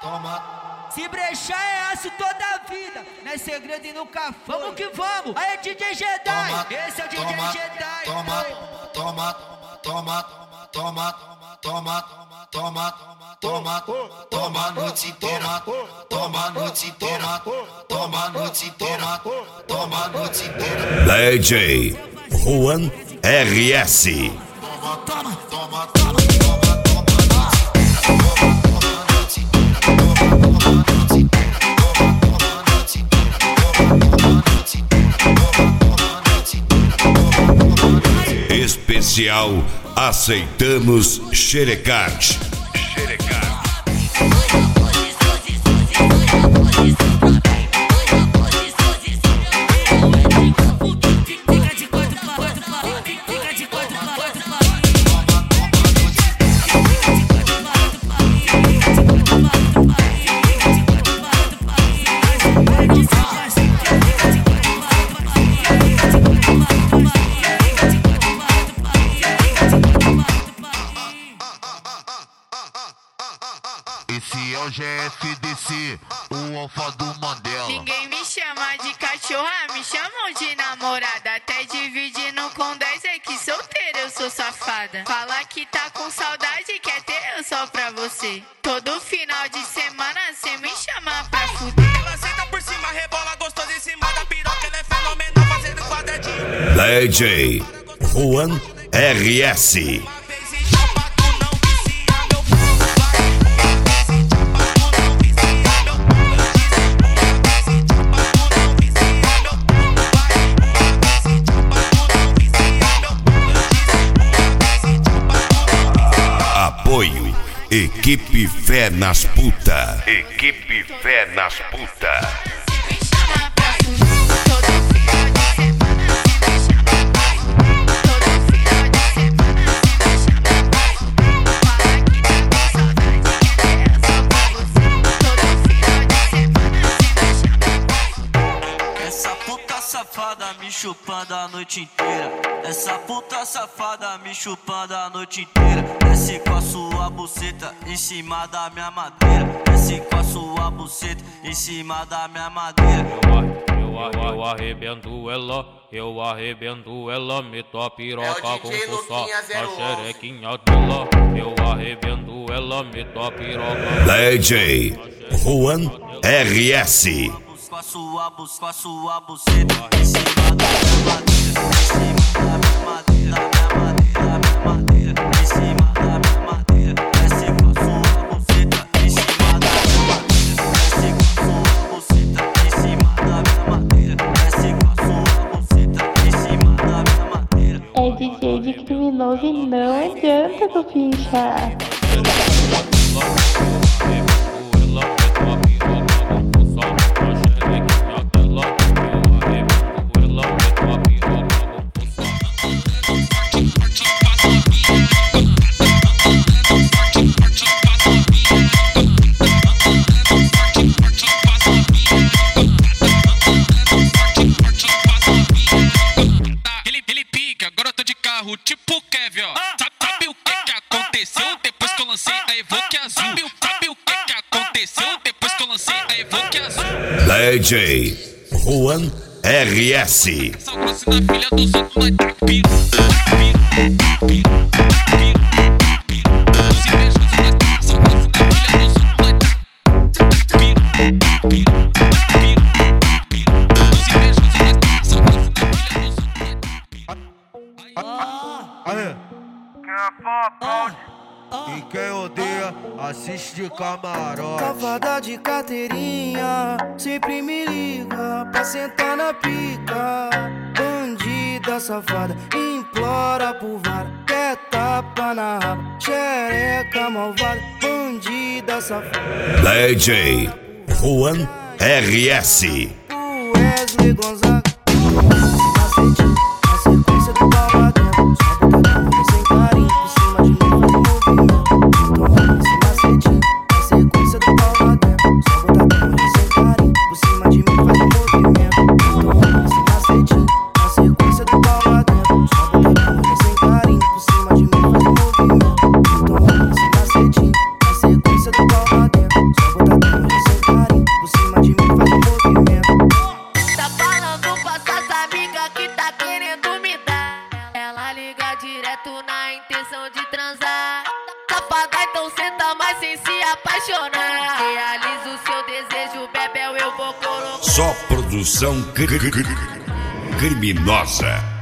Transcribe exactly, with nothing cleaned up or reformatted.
Se brechar é aço toda a vida, não é segredo e nunca foi. Vamos que vamos, aí é D J Jedi, esse é o D J Jedi. Toma, toma, toma, toma, toma, toma, toma, toma a noite inteira, toma a noite inteira, toma a noite inteira, toma a noite inteira. D J Juan R S. Toma, toma, toma, toma, toma, toma a noite inteira, toma a noite inteira, toma a noite inteira, toma a noite inteira, toma a noite inteira, toma a noite inteira. Especial Aceitamos Xerecard. Esse é o G F D C, o alfa do Mandela. Ninguém me chama de cachorra, me chamam de namorada. Até dividindo com dez é que solteira eu sou safada. Fala que tá com saudade, quer ter eu só pra você. Todo final de semana cê me chama pra fuder. Ela senta por cima, rebola gostoso em cima da piroca. Ela é fenomenal fazendo quadradinho. D J Juan R S. Apoio Equipe Fé nas Puta. Equipe Fé nas Puta. Essa puta safada me chupando a noite inteira. Essa puta safada me chupando a noite inteira. Desce com a sua buceta em cima da minha madeira. Desce com a sua buceta em cima da minha madeira. Eu, eu, eu arrebento ela, eu arrebento ela. Meto a piroca com força, a xerequinha dela. Eu arrebento ela, meto a piroca. D J Juan R S. Com a sua buceta, com a sua buceta em cima da minha madeira. Em cima da minha madeira, da minha madeira, da minha madeira. Em cima da minha madeira. Desce com a sua buceta em cima da minha madeira. Desce com a sua buceta em cima da minha madeira. Desce com a sua buceta em cima da minha madeira. É D J de criminoso e não adianta copinchar. Tipo Kevin, ó. Sabe, sabe o que que aconteceu depois que eu lancei a Evoque Azul? Sabe, sabe o que que aconteceu depois que eu lancei a Evoque Azul? D J Juan R S. Sal grosso na filha dos outros, nós tá piro, tá piro, tá piro, tá piro, tá piro. Se invejoso, nós tá sal grosso na filha dos outros, nós tá piro, tá piro, tá piro, tá piro. Se invejoso, nós tá sal grosso na filha dos outros, nós tá piro. Aê. Quem é fã, pode. E quem odeia, assiste de camarote. Cavada de carteirinha, sempre me liga pra sentar na pica. Bandida safada, implora por vara, quer tapa na raba, xereca malvada, bandida safada. D J Juan R S. Wesley Gonzaga, macete, a sequência do babadão. Só botadão, sem carinho, por cima de mim faz movimento. Toma esse macete, a sequência do babadão. Só botadão, sem carinho, por cima de mim faz movimento. Toma esse macete, a sequência do babadão. Só botadão, sem carinho, por cima de mim faz movimento. Toma esse macete, a sequência do babadão. Só botadão. transar. Safada, então senta mais sem se apaixonar. Realiza o seu desejo, Bebel, eu vou colocar. Só produção cri- cri- cri- criminosa.